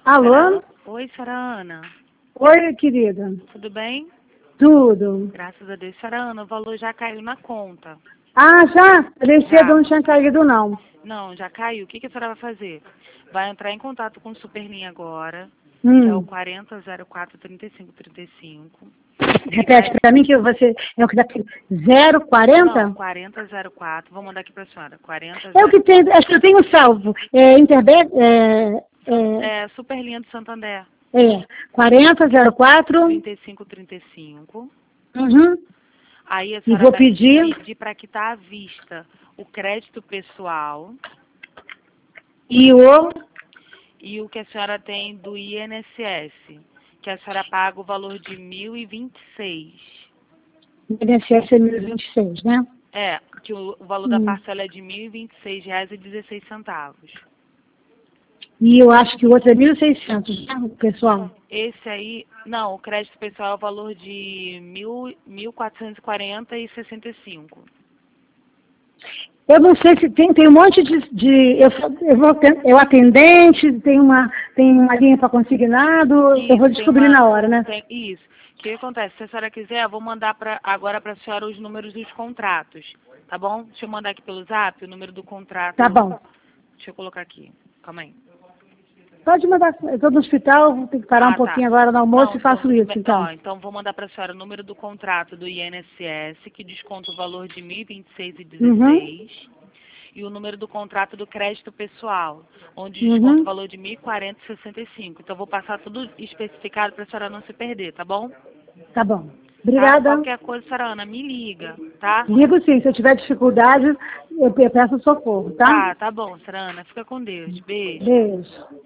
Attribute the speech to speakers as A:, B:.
A: Alô?
B: Oi, senhora Ana.
A: Oi, querida.
B: Tudo bem?
A: Tudo.
B: Graças a Deus. Senhora Ana, o valor já caiu na conta.
A: Ah, já? Parecia
B: Já.
A: que não tinha caído, não.
B: Não, já caiu. O que a senhora vai fazer? Vai entrar em contato com o Superlinha agora, que é o 4004-3535.
A: Repete pra mim que você é o que dá 040?
B: Não, 4004. Vou mandar aqui pra senhora.
A: É o que
B: 4004.
A: tem, acho que eu tenho salvo. É Interbank,
B: É, Superlinha do Santander.
A: 4004.
B: 3535.
A: Uhum.
B: Aí a
A: E
B: senhora
A: vou
B: vai
A: pedir.
B: pedir para quitar à vista o crédito pessoal
A: E o
B: e o que a senhora tem do INSS, que a senhora paga o valor de 1.026.
A: INSS é 1026, né?
B: É, que o valor da parcela é de R$ 1.026,16.
A: E eu acho que o outro é 1.600, né, pessoal?
B: Esse aí, não, o crédito pessoal é o valor de 1.440,65.
A: Eu não sei se tem um monte eu atendente, tem uma linha para consignado, eu vou
B: Isso,
A: descobrir na hora, né?
B: Isso. O que acontece? Se a senhora quiser, eu vou mandar agora para a senhora os números dos contratos, tá bom? Deixa eu mandar aqui pelo zap o número do contrato.
A: Tá bom.
B: Deixa eu colocar aqui. Calma aí.
A: Pode mandar, eu estou no hospital, vou ter que parar um
B: Tá.
A: pouquinho agora no almoço
B: Não,
A: e
B: então
A: faço
B: tudo
A: isso,
B: bem.
A: então.
B: Ó, então vou mandar para a senhora o número do contrato do INSS, que desconta o valor de 1.026,16.
A: Uhum.
B: E o número do contrato do crédito pessoal, onde desconta o valor de 1.040,65. Então, eu vou passar tudo especificado para a senhora não se perder, tá bom?
A: Tá bom.
B: Tá?
A: Obrigada.
B: Qualquer coisa, senhora Ana, me liga, tá?
A: Ligo sim, se eu tiver dificuldade, eu peço socorro, tá?
B: Tá bom, senhora Ana. Fica com Deus. Beijo.
A: Beijo.